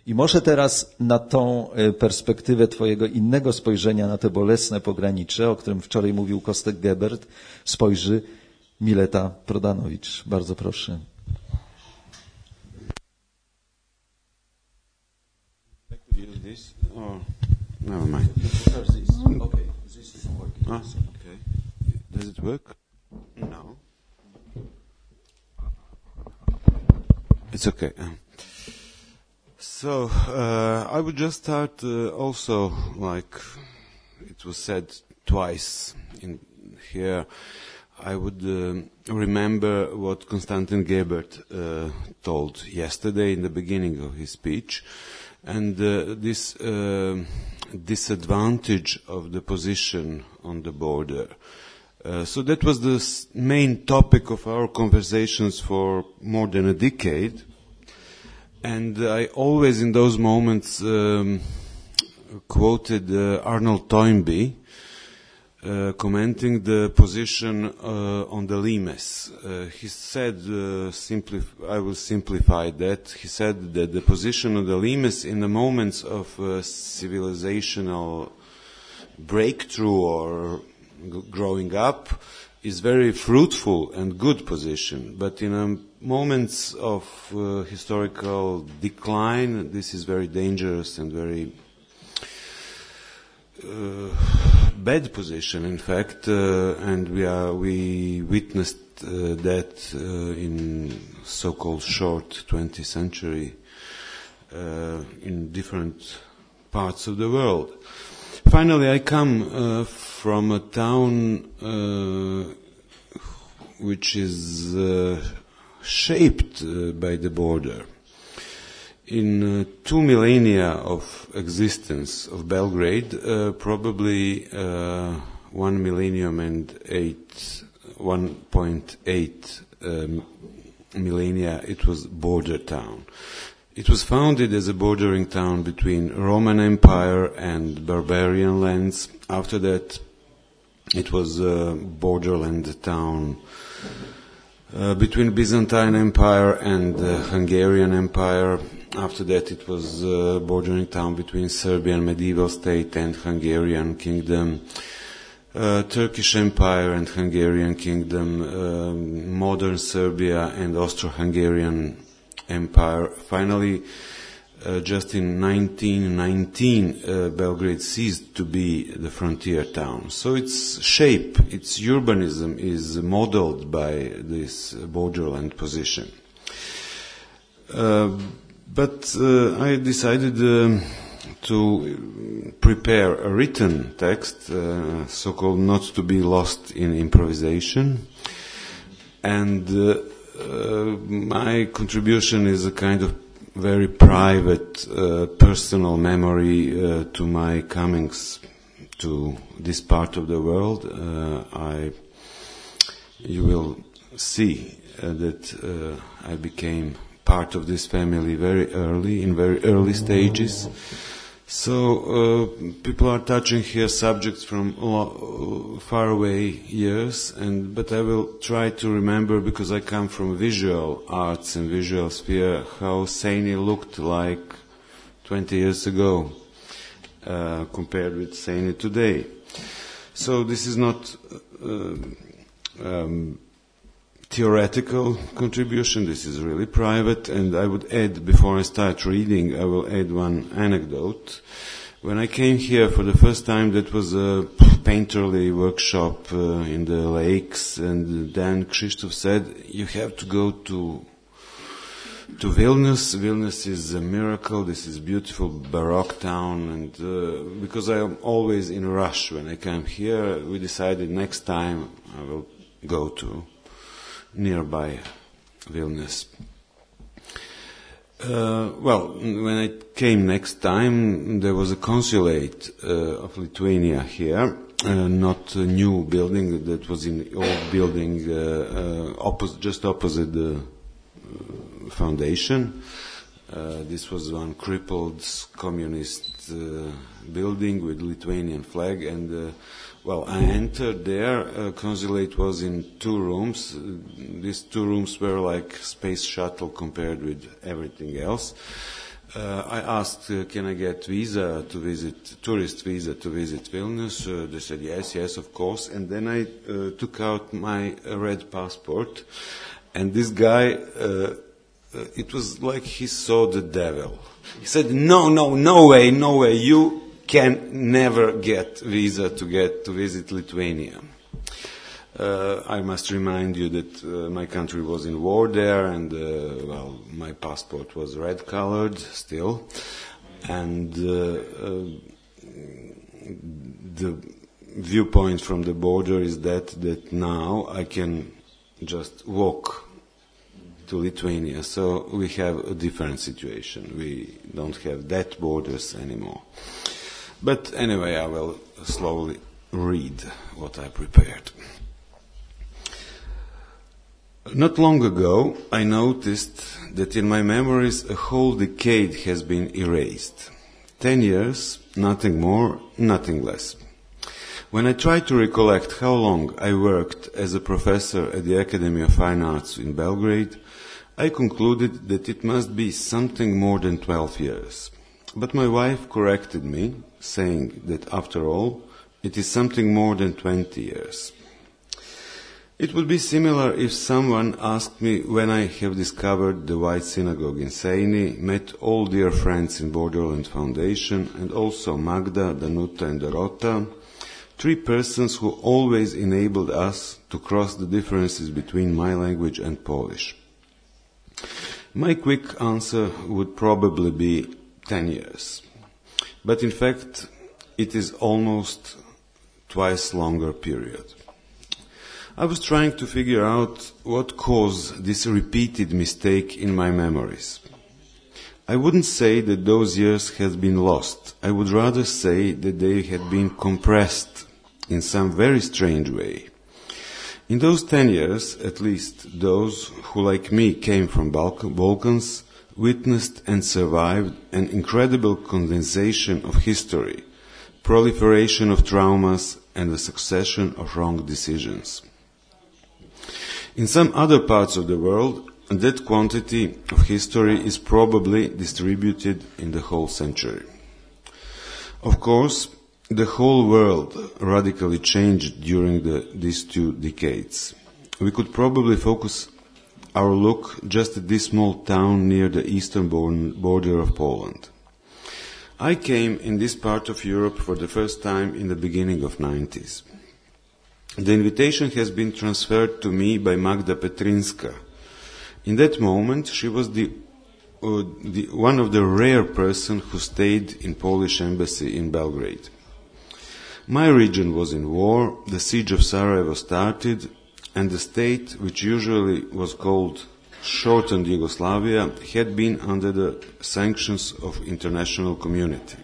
I może teraz na tą perspektywę twojego innego spojrzenia na te bolesne pogranicze, o którym wczoraj mówił Kostek Gebert, spojrzy Mileta Prodanowicz. Bardzo proszę. Never mind. Okay, this is working. Okay. Does it work? No. It's okay. So, I would just start also, like it was said twice in here, I would remember what Konstantin Gebert told yesterday in the beginning of his speech, and this disadvantage of the position on the border. So that was the main topic of our conversations for more than a decade. And I always in those moments quoted Arnold Toynbee commenting the position on the limes. He said, I will simplify that, he said that the position of the limes in the moments of civilizational breakthrough or growing up is very fruitful and good position, but in moments of historical decline, this is very dangerous and very bad position, in fact, and we witnessed that in so-called short 20th century in different parts of the world. Finally, I come from a town which is shaped by the border. In 2 millennia of existence of Belgrade, probably 1 millennium and 1.8 millennia, it was border town. It was founded as a bordering town between Roman Empire and barbarian lands. After that, it was a borderland town between Byzantine Empire and Hungarian Empire. After that, it was a bordering town between Serbian medieval state and Hungarian kingdom, Turkish Empire and Hungarian kingdom, modern Serbia and Austro-Hungarian Empire. Finally, just in 1919, Belgrade ceased to be the frontier town. So its shape, its urbanism is modeled by this borderland position. But I decided to prepare a written text, so-called not to be lost in improvisation. And my contribution is a kind of very private, personal memory to my comings to this part of the world. You will see that I became part of this family very early, in very early stages. So people are touching here subjects from far away years, but I will try to remember, because I come from visual arts and visual sphere, how Seini looked like 20 years ago compared with Seini today. So this is not theoretical contribution, this is really private, and I would add, before I start reading, I will add one anecdote. When I came here for the first time, that was a painterly workshop in the lakes, and then Krzysztof said, you have to go to Vilnius. Vilnius is a miracle, this is beautiful Baroque town, and because I am always in a rush when I come here, we decided next time I will go to nearby Vilnius. When I came next time, there was a consulate of Lithuania here, not a new building, that was in the old building just opposite the foundation. This was one crippled communist building with Lithuanian flag, and I entered there. Consulate was in 2 rooms. These 2 rooms were like space shuttle compared with everything else. I asked, can I get tourist visa to visit Vilnius? They said, yes, of course. And then I took out my red passport. And this guy, it was like he saw the devil. He said, no way, you can never get visa to visit Lithuania. I must remind you that my country was in war there, and my passport was red-colored still, and the viewpoint from the border is that now I can just walk to Lithuania. So we have a different situation. We don't have that borders anymore. But anyway, I will slowly read what I prepared. Not long ago, I noticed that in my memories a whole decade has been erased. 10 years, nothing more, nothing less. When I tried to recollect how long I worked as a professor at the Academy of Fine Arts in Belgrade, I concluded that it must be something more than 12 years. But my wife corrected me, saying that after all, it is something more than 20 years. It would be similar if someone asked me when I have discovered the White Synagogue in Seini, met all dear friends in Borderland Foundation, and also Magda, Danuta and Dorota, 3 persons who always enabled us to cross the differences between my language and Polish. My quick answer would probably be 10 years. But in fact, it is almost twice longer period. I was trying to figure out what caused this repeated mistake in my memories. I wouldn't say that those years had been lost. I would rather say that they had been compressed in some very strange way. In those 10 years, at least those who like me came from Balkans, witnessed and survived an incredible condensation of history, proliferation of traumas, and a succession of wrong decisions. In some other parts of the world, that quantity of history is probably distributed in the whole century. Of course, the whole world radically changed during these 2 decades. We could probably focus our look just at this small town near the eastern border of Poland. I came in this part of Europe for the first time in the beginning of 90s. The invitation has been transferred to me by Magda Petrinska. In that moment, she was one of the rare persons who stayed in Polish embassy in Belgrade. My region was in war, the siege of Sarajevo started, and the state, which usually was called shortened Yugoslavia, had been under the sanctions of international community.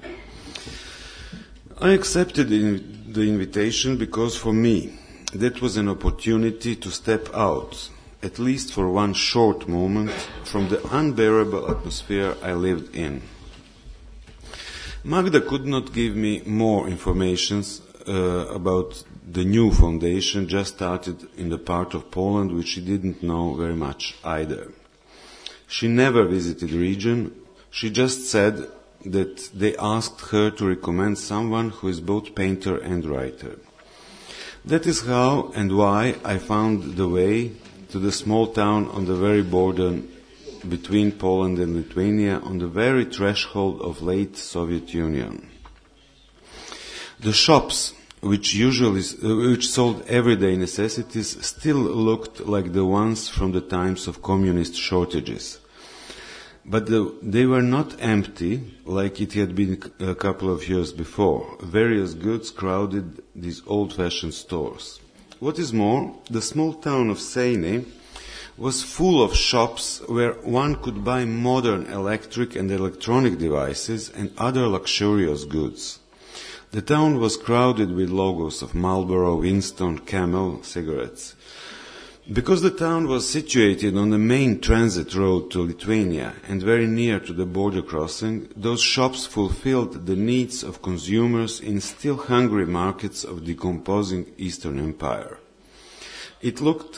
I accepted the invitation because for me, that was an opportunity to step out, at least for one short moment, from the unbearable atmosphere I lived in. Magda could not give me more information about the new foundation just started in the part of Poland which she didn't know very much either. She never visited the region. She just said that they asked her to recommend someone who is both painter and writer. That is how and why I found the way to the small town on the very border between Poland and Lithuania, on the very threshold of late Soviet Union. The shops, which sold everyday necessities, still looked like the ones from the times of communist shortages. But they were not empty like it had been a couple of years before. Various goods crowded these old-fashioned stores. What is more, the small town of Seini was full of shops where one could buy modern electric and electronic devices and other luxurious goods. The town was crowded with logos of Marlboro, Winston, Camel cigarettes. Because the town was situated on the main transit road to Lithuania and very near to the border crossing, those shops fulfilled the needs of consumers in still hungry markets of decomposing Eastern Empire. It looked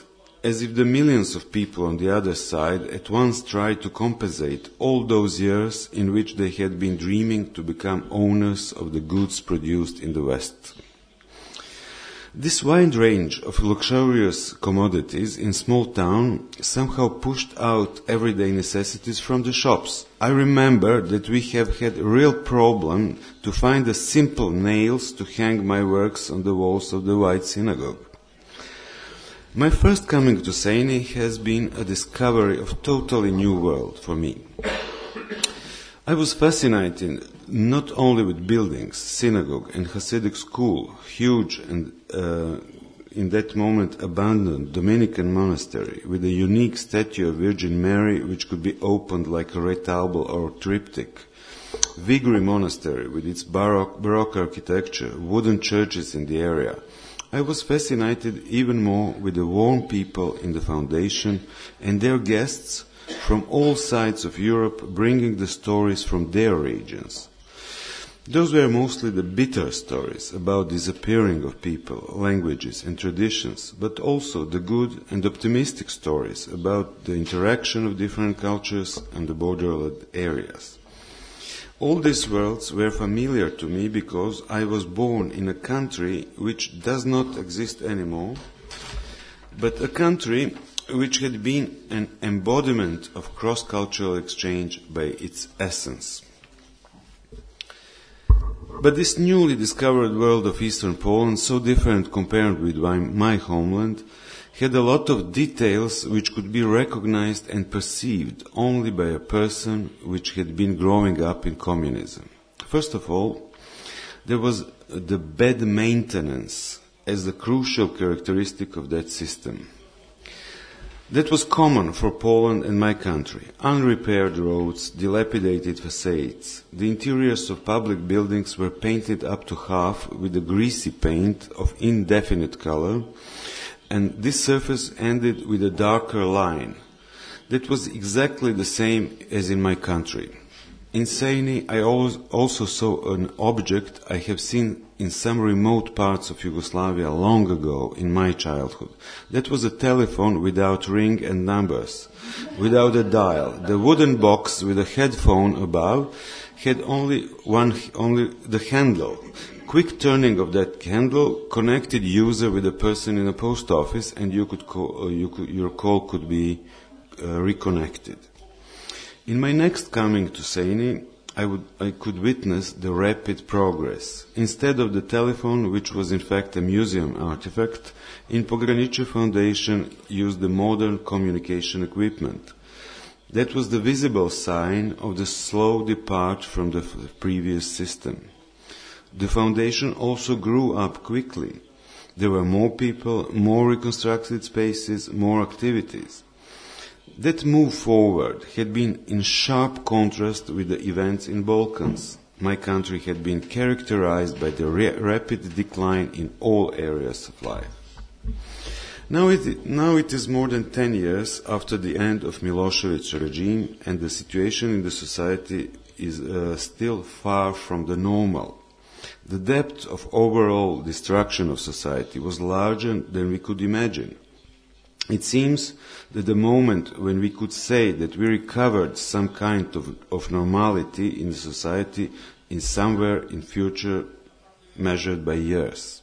as if the millions of people on the other side at once tried to compensate all those years in which they had been dreaming to become owners of the goods produced in the West. This wide range of luxurious commodities in small town somehow pushed out everyday necessities from the shops. I remember that we have had a real problem to find the simple nails to hang my works on the walls of the White Synagogue. My first coming to Seini has been a discovery of a totally new world for me. I was fascinated not only with buildings, synagogue and Hasidic school, huge and in that moment abandoned Dominican monastery with a unique statue of Virgin Mary which could be opened like a retabule or triptych, Vigri monastery with its Baroque architecture, wooden churches in the area. I was fascinated even more with the warm people in the foundation and their guests from all sides of Europe bringing the stories from their regions. Those were mostly the bitter stories about disappearing of people, languages and traditions, but also the good and optimistic stories about the interaction of different cultures and the borderland areas. All these worlds were familiar to me because I was born in a country which does not exist anymore, but a country which had been an embodiment of cross-cultural exchange by its essence. But this newly discovered world of Eastern Poland, so different compared with my homeland, had a lot of details which could be recognized and perceived only by a person which had been growing up in communism. First of all, there was the bad maintenance as the crucial characteristic of that system. That was common for Poland and my country. Unrepaired roads, dilapidated facades. The interiors of public buildings were painted up to half with a greasy paint of indefinite color, and this surface ended with a darker line. That was exactly the same as in my country. In Seini, I also saw an object I have seen in some remote parts of Yugoslavia long ago in my childhood. That was a telephone without ring and numbers, without a dial. The wooden box with a headphone above had only the handle. Quick turning of that handle connected user with a person in a post office, and your call could be reconnected. In my next coming to Seini, I could witness the rapid progress. Instead of the telephone, which was in fact a museum artifact, in Pogranicze Foundation used the modern communication equipment. That was the visible sign of the slow depart from the previous system. The foundation also grew up quickly. There were more people, more reconstructed spaces, more activities. That move forward had been in sharp contrast with the events in Balkans. My country had been characterized by the rapid decline in all areas of life. Now it is more than 10 years after the end of Milosevic's regime, and the situation in the society is still far from the normal. The depth of overall destruction of society was larger than we could imagine. It seems that the moment when we could say that we recovered some kind of normality in the society is somewhere in future measured by years.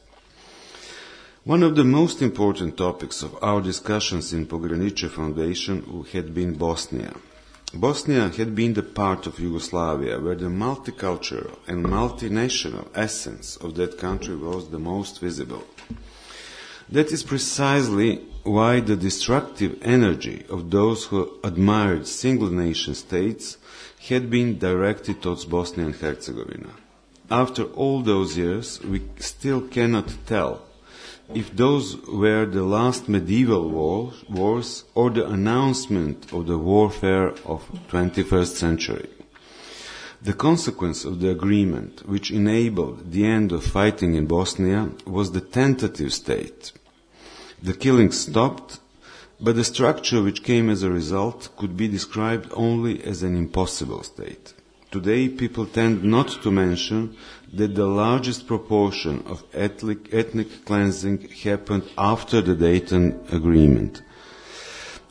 One of the most important topics of our discussions in Pogranicze Foundation had been Bosnia. Bosnia had been the part of Yugoslavia where the multicultural and multinational essence of that country was the most visible. That is precisely why the destructive energy of those who admired single nation states had been directed towards Bosnia and Herzegovina. After all those years, we still cannot tell if those were the last medieval wars or the announcement of the warfare of 21st century. The consequence of the agreement, which enabled the end of fighting in Bosnia, was the tentative state. The killing stopped, but the structure which came as a result could be described only as an impossible state. Today, people tend not to mention that the largest proportion of ethnic cleansing happened after the Dayton Agreement.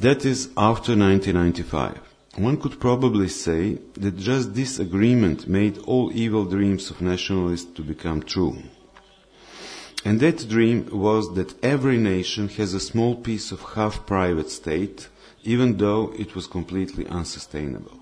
That is, after 1995. One could probably say that just this agreement made all evil dreams of nationalists to become true. And that dream was that every nation has a small piece of half-private state, even though it was completely unsustainable.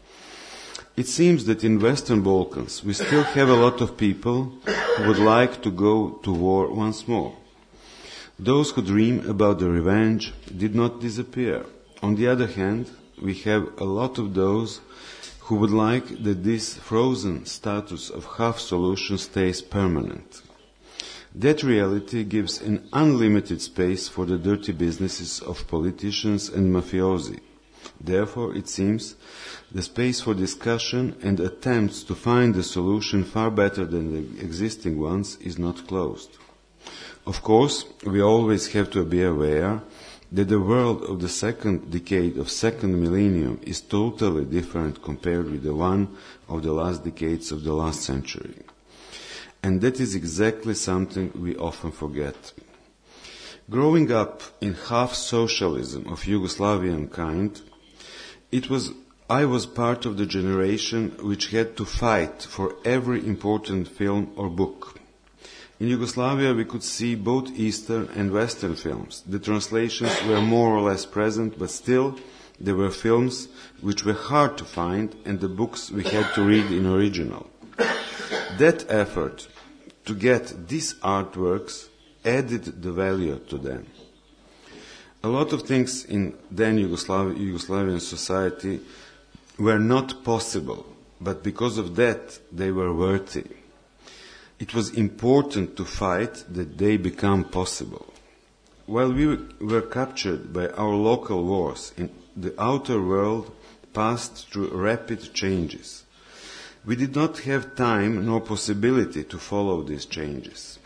It seems that in Western Balkans we still have a lot of people who would like to go to war once more. Those who dream about the revenge did not disappear. On the other hand, we have a lot of those who would like that this frozen status of half solution stays permanent. That reality gives an unlimited space for the dirty businesses of politicians and mafiosi. Therefore, it seems, the space for discussion and attempts to find a solution far better than the existing ones is not closed. Of course, we always have to be aware that the world of the second decade of second millennium is totally different compared with the one of the last decades of the last century. And that is exactly something we often forget. Growing up in half-socialism of Yugoslavian kind, I was part of the generation which had to fight for every important film or book. In Yugoslavia we could see both Eastern and Western films. The translations were more or less present, but still there were films which were hard to find and the books we had to read in original. That effort to get these artworks added the value to them. A lot of things in then Yugoslavian society were not possible, but because of that they were worthy. It was important to fight that they become possible. While we were captured by our local wars, in the outer world passed through rapid changes. We did not have time nor possibility to follow these changes.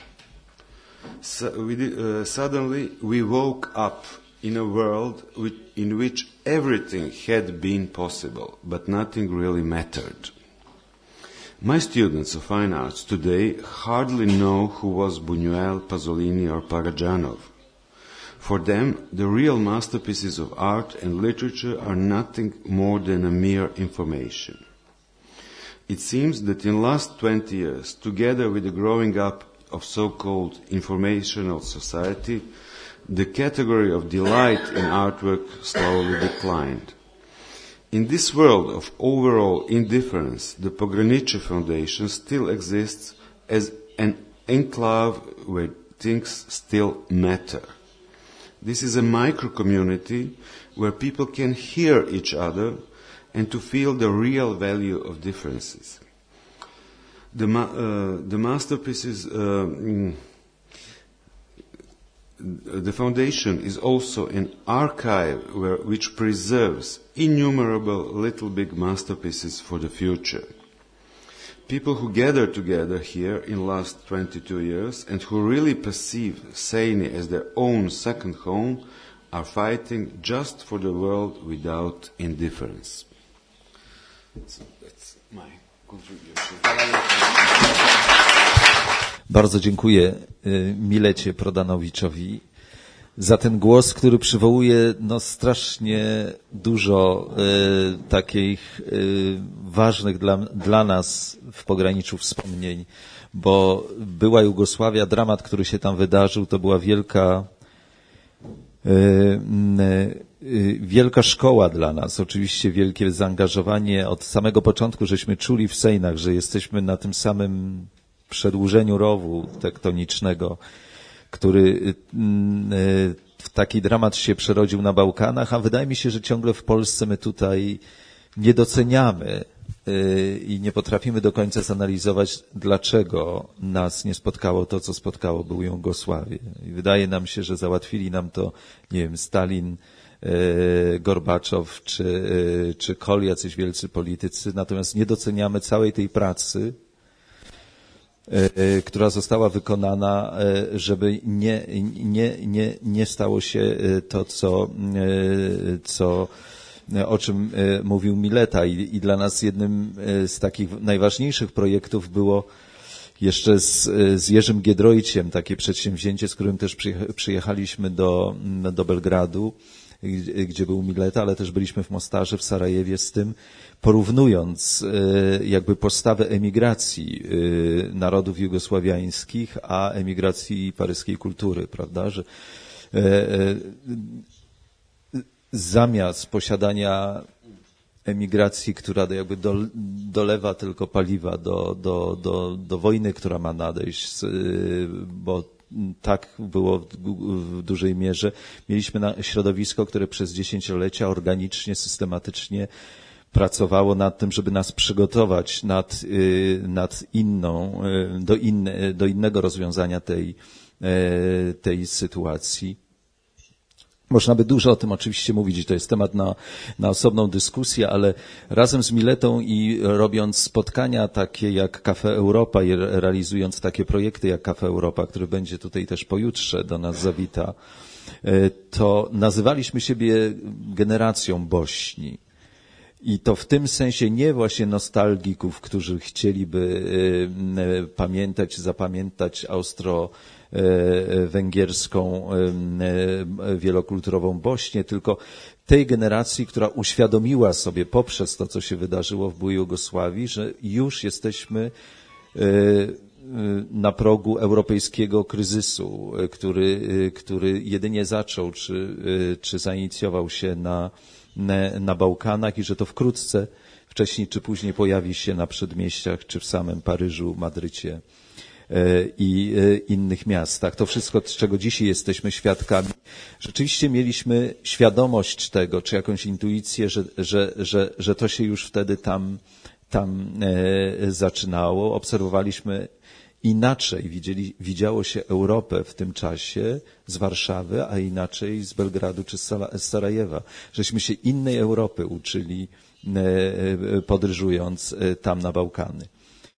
Suddenly we woke up in a world in which everything had been possible, but nothing really mattered. My students of fine arts today hardly know who was Buñuel, Pasolini or Parajanov. For them, the real masterpieces of art and literature are nothing more than a mere information. It seems that in the last 20 years, together with the growing up of so-called informational society, the category of delight in artwork slowly declined. In this world of overall indifference, the Pogranicze Foundation still exists as an enclave where things still matter. This is a micro-community where people can hear each other and to feel the real value of differences. The masterpieces, the foundation is also an archive which preserves innumerable little big masterpieces for the future. People who gather together here in the last 22 years and who really perceive Seine as their own second home are fighting just for the world without indifference. So that's my contribution. Bardzo dziękuję Milecie Prodanowiczowi za ten głos, który przywołuje strasznie dużo takich ważnych dla nas w pograniczu wspomnień, bo była Jugosławia, dramat, który się tam wydarzył, to była wielka szkoła dla nas, oczywiście wielkie zaangażowanie. Od samego początku żeśmy czuli w Sejnach, że jesteśmy na tym samym przedłużeniu rowu tektonicznego, który w taki dramat się przerodził na Bałkanach, a wydaje mi się, że ciągle w Polsce my tutaj nie doceniamy i nie potrafimy do końca zanalizować, dlaczego nas nie spotkało to, co spotkało byłą Jugosławię. I wydaje nam się, że załatwili nam to, nie wiem, Stalin, Gorbaczow czy Kohl, jacyś wielcy politycy, natomiast nie doceniamy całej tej pracy, która została wykonana, żeby nie stało się to, o czym mówił Mileta. I dla nas jednym z takich najważniejszych projektów było jeszcze z Jerzym Giedroyciem takie przedsięwzięcie, z którym też przyjechaliśmy do Belgradu, gdzie był Mileta, ale też byliśmy w Mostarze, w Sarajewie z tym, porównując jakby postawę emigracji narodów jugosławiańskich, a emigracji paryskiej kultury, prawda, że zamiast posiadania emigracji, która jakby dolewa tylko paliwa do wojny, która ma nadejść, bo tak było w dużej mierze. Mieliśmy środowisko, które przez dziesięciolecia organicznie, systematycznie pracowało nad tym, żeby nas przygotować do innego rozwiązania tej sytuacji. Można by dużo o tym oczywiście mówić i to jest temat na osobną dyskusję, ale razem z Miletą i robiąc spotkania takie jak Cafe Europa i realizując takie projekty jak Cafe Europa, który będzie tutaj też pojutrze do nas zawita, to nazywaliśmy siebie generacją Bośni. I to w tym sensie nie właśnie nostalgików, którzy chcieliby pamiętać, zapamiętać austro-węgierską wielokulturową Bośnię, tylko tej generacji, która uświadomiła sobie poprzez to, co się wydarzyło w byłej Jugosławii, że już jesteśmy na progu europejskiego kryzysu, który jedynie zaczął czy zainicjował się na Bałkanach i że to wkrótce, wcześniej czy później pojawi się na przedmieściach, czy w samym Paryżu, Madrycie i innych miastach. To wszystko, czego dzisiaj jesteśmy świadkami. Rzeczywiście mieliśmy świadomość tego, czy jakąś intuicję, że to się już wtedy tam zaczynało. Obserwowaliśmy inaczej, widziało się Europę w tym czasie z Warszawy, a inaczej z Belgradu czy z Sarajewa. Żeśmy się innej Europy uczyli, podróżując tam na Bałkany.